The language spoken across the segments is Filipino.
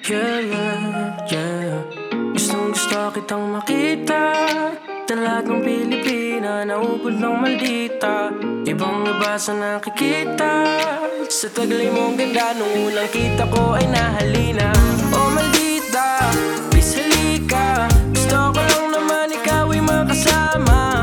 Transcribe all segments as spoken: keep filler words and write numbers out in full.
Yeah, yeah, yeah. Gustong gusto kitang makita. Dalagang Pilipina, naubod ng maldita. Ibang iba sa nakikita. Sa taglay mong ganda, nung unang kita ko ay nahalina. Oh maldita, please halika. Gusto ko lang naman ikaw ay makasama.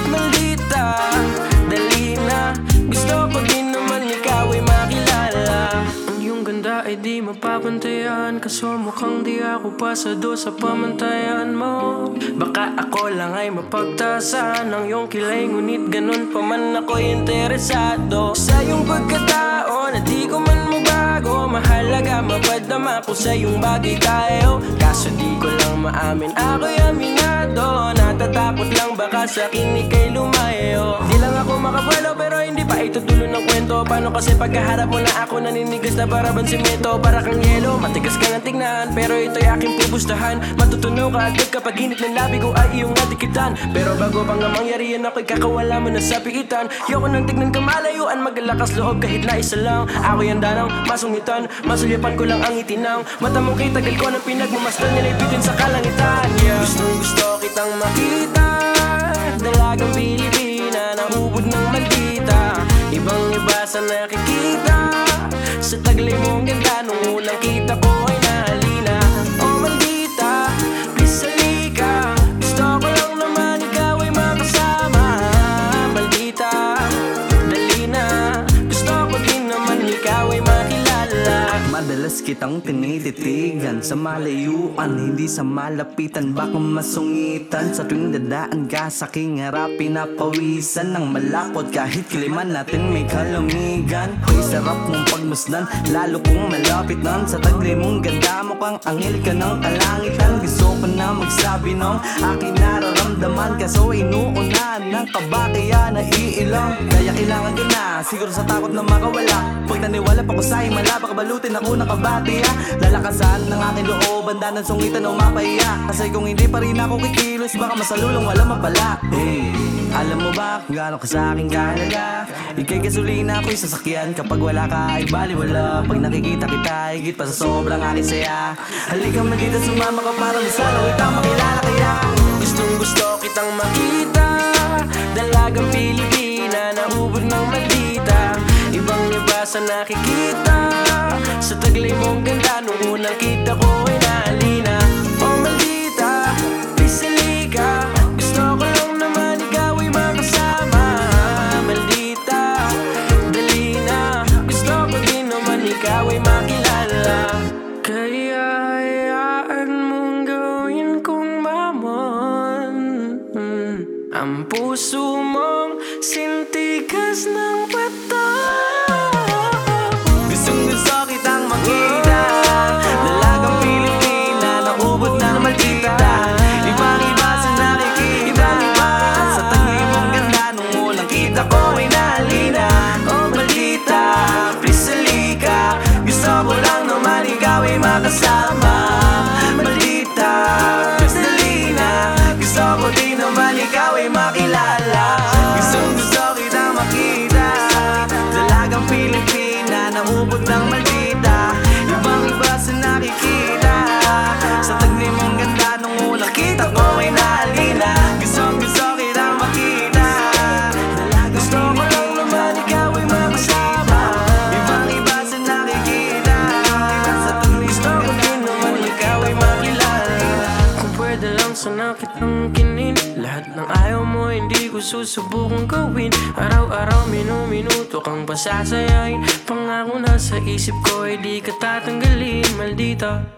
Maldita, dali na. Gusto ko din naman ikaw ay makilala. Ang iyong ganda ay di mapapantayan, kaso mukhang di ako pasado sa pamantayan mo. Baka ako lang ay mapagtasan ng iyong kilay, ngunit ganun pa man ako'y interesado sa iyong pagkatao na di ko man mabago. Mahalaga mapadama ko sa iyong bagay tayo, kaso di ko lang maamin ako'y aminado. Natatakot lang baka sa akin ika'y lumayo. Di lang ako makapalo pero hindi pa ito dulo ng kwento. Paano kasi pagkaharap mo na ako naninigas na para bang simento, para kang yelo, matigas ka ng tignan, pero ito'y aking pupustahan. Matutunaw ka agad kapag init ng labi ko ay iyong natikitan. Pero bago pa nga mangyari yan ako'y kakawala mo na sa piitan. Yoko nang tignan ka malayuan, maglakas loob kahit na isa lang. Ako'y handa nang masungitan, masulyapan ko lang ang itinang mata mo kay tagal ko ng pinagmamasdan, nilipitin sa kalangitan. Yeah. Gustong gusto kitang makita. Dalagang Pilipina, naubod ng maldita. Ibang iba sa nakikita. Sa taglay mong ganda, nung unang kita ko ay nahalina. Oh maldita, please halika. Gusto ko lang naman ikaw ay makasama. Maldita, dali na. Gusto ko din naman ikaw ay makilala. Madalas kitang tinititigan sa malayuan, hindi sa malapitan, baka masungitan. Sa tuwing dadaan ka sa aking harap, pinapawisan ng malapot kahit kiliman natin may kalumigan. Hoy, sarap mong pagmasdan, lalo kung malapit nan. Sa taglay mong ganda, mukhang angel ka ng kalangitan. Gusto ko na magsabi ng aking nararamdaman, kaso inuunahan ng kaba kaya naiilang. Kaya kailangan ko na, siguro sa takot na makawala. Pag naniwala pa ko sa himala, baka balutin ako nakabati ha. Lalakasan ng aking loob, banda ng sungitan o mapahiya. Kasi kung hindi pa rin ako kikilos, baka masalulong wala mapala. Hey, alam mo ba kung gaano ka sa aking kahalaga? Ika'y gasolina ako'y sasakyan, kapag wala ka ay baliwala. Pag nakikita kita, higit pa sa sobrang aking saya. Halika man dito, sumama ka para masalo kitang makilala kaya. Gustong gusto kitang makita. Dalagang Pilipina, naubod ng maldita. Ibang iba sa nakikita. Sa taglay mong ganda, nung unang kita ko ay nahalina. Oh maldita, please halika. Gusto ko lang naman ikaw ay makasama. Maldita, dali na. Gusto ko din naman ikaw ay makilala. Kaya hayaan mong gawin kong mamon. mm. Ang puso mong sintigas ng bato. Gustong gusto kitang makita. Dalagang Pilipina, naubod ng maldita. Ibang iba sa nakikita. Ibang iba sa taglay mong ganda, nung unang kita ko ay nahalina. Oh maldita, please halika. Gusto ko lang naman ikaw ay makasama. Maldita, please halina. Gusto ko din naman ikaw ay makilala. Gustong gusto kitang makita. Dalagang Pilipina, naubod ng maldita. Ibang iba sa nakikita. Sa taglay mong ganda, nung unang kita ko ay nahalina. Gustong gusto kitang makita. Gusto ko lang naman ikaw ay makasama. Ibang iba sa nakikita. Sa taglay mong ganda, nung unang ikaw ay makilala. Kung pwede lang sana kitang kinin. Lahat ng ayaw mo hindi ko susubukang gawin. Araw-araw, minu-minuto kang pasasayain. Pangako na sa isip ko ay di ka tatanggalin. Maldita.